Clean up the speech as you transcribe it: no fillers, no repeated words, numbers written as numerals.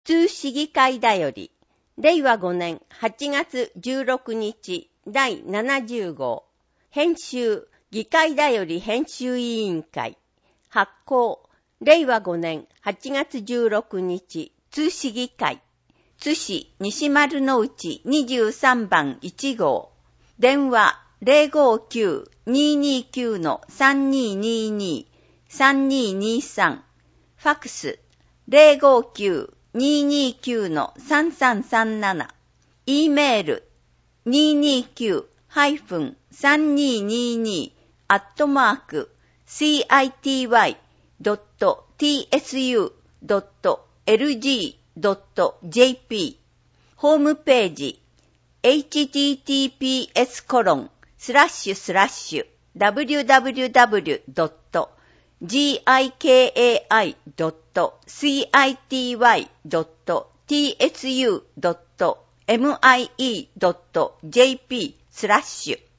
通市議会だより、令和5年8月16日第70号、編集、議会だより編集委員会、発行、令和5年8月16日、通市議会、津市西丸の内23番1号、電話059-229-3222、3223、ファクス059-229-3337、E メール229-city.tsu.lg.jp、 ホームページhttps://www.gikai.city.tsu.mie.jp/